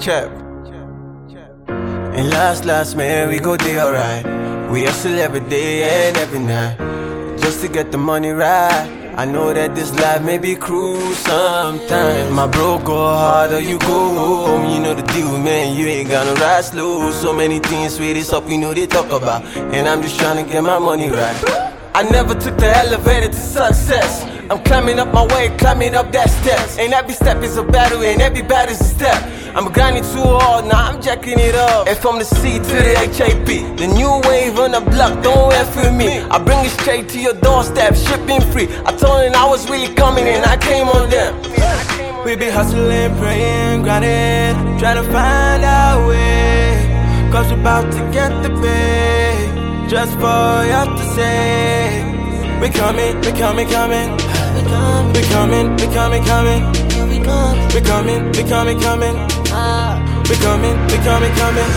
Chep. And last, man, we go day alright. We hustle every day and every night, just to get the money right. I know that this life may be cruel sometimes. My bro, go harder, you go home. You know the deal, man, you ain't gonna ride slow. So many things with this up, you know they talk about, and I'm just trying to get my money right. I never took the elevator to success. I'm climbing up my way, climbing up that steps. And every step is a battle, and every battle's a step. I'm grinding too hard, now I'm jacking it up. And from the C to the HAP, the new wave on the block, don't F with me. I bring it straight to your doorstep, shipping free. I told them I was really coming, and I came on them. We be hustling, praying, grinding, trying to find our way. Cause we're about to get the pay, just for you to say. We coming, we coming, coming. We coming, we coming, coming. We coming, we coming, coming. We coming, we coming, coming.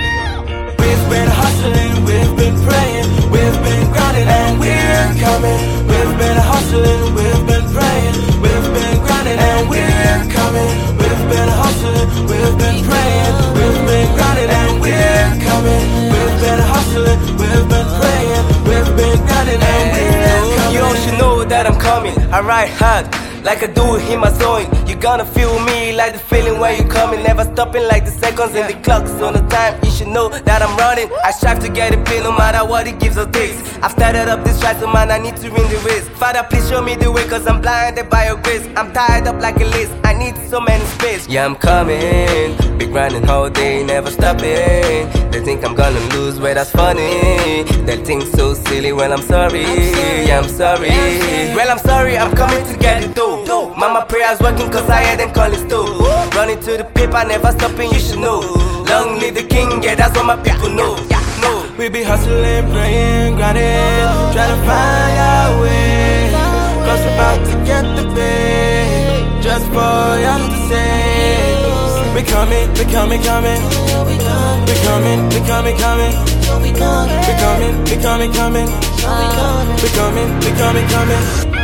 We've been hustling, we've been praying, we've been grinding, and we're coming. We've been hustling, we've been praying, we've been grinding, and we're coming. We've been hustling, we've been praying, we've been grinding, and we're coming. We've been hustling, we've been praying, we've been grinding, and we're coming. You all should know that I'm coming. I ride hard like I do in my zone. You gonna feel me like the feeling where you coming. Never stopping like the seconds and the clocks on the time. You should know that I'm running. I strive to get a pin no matter what it gives or takes. I've started up this fight, so man, I need to win the race. Father, please show me the way, cause I'm blinded by your grace. I'm tied up like a lace, I need so many space. Yeah, I'm coming, be grinding all day, never stopping. They think I'm gonna lose, well that's funny. They think so silly, well I'm sorry. Yeah, I'm sorry. Well I'm sorry, I'm coming to get it though. Mama prayers working cause I hear them calling still. Running to the paper, never stopping, you should know. Long live the king, yeah, that's what my people know. We be hustling, praying, grinding, trying to find our way. Cause we're about to get the pay, just for you to say. We coming, we coming, coming. We coming, we coming, coming. We coming, we coming, coming. We coming, we coming, coming.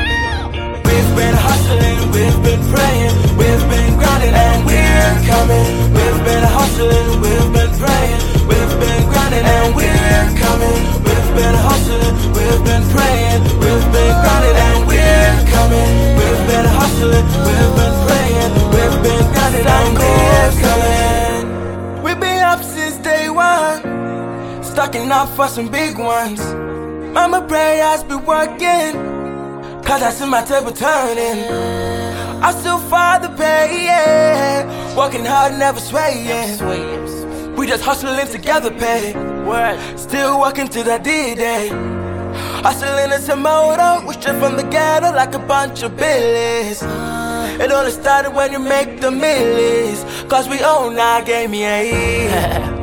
We've been hustling, we've been praying, we've been grinding, and we're coming. We've been hustling, we've been praying, we've been grinding, and we're coming. We've been hustling, we've been praying, we've been grinding, and we're coming. We've been hustling, we've been praying, we've been grinding, and we're coming. We've been up since day one, stocking up for some big ones. Mama prayers be working, cause I see my table turning. I still father pay, yeah. Working hard, never swaying. We just hustling together, pay. Still working till that D-Day. Hustling is a motto, we straight from the ghetto like a bunch of billies. It only started when you make the millies, cause we own our game, yeah.